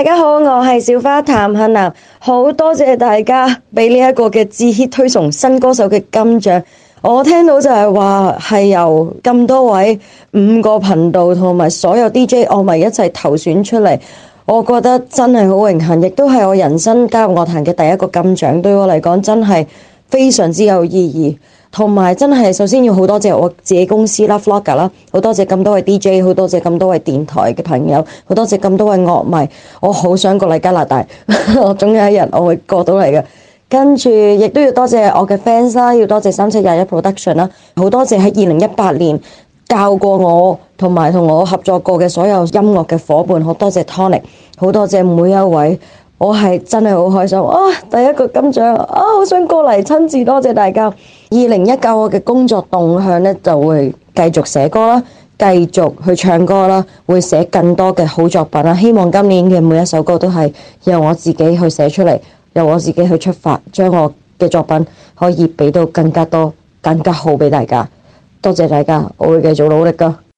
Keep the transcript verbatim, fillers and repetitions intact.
大家好，我係小花譚杏南，好多謝大家俾呢一個嘅致 hit 推崇新歌手嘅金獎。我聽到就係話係由咁多位五個頻道同埋所有 D J 樂迷一齊投選出嚟，我覺得真係好榮幸，亦都係我人生加入樂壇嘅第一個金獎，對我嚟講真係非常之有意義。同埋真係首先要好多謝我自己公司啦 Vlogger 啦，好多謝咁多位 D J， 好多謝咁多位電台嘅朋友，好多謝咁多位樂迷。我好想過嚟加拿大，我總有一日我會過到嚟嘅。跟住亦都要多謝我嘅 fans 啦，要多謝三七廿一 production 啦，好多謝喺二零一八年教過我同埋同我合作過嘅所有音樂嘅夥伴，好多謝 Tonic， 好多謝每一位。我係真係好開心啊！第一個金獎啊，好想過嚟親自多謝大家。二零一九我嘅工作動向呢，就會繼續寫歌啦，繼續去唱歌啦，會寫更多嘅好作品啦。希望今年嘅每一首歌都係由我自己去寫出嚟，由我自己去出發，將我嘅作品可以俾到更加多、更加好俾大家。多謝大家，我會繼續努力㗎。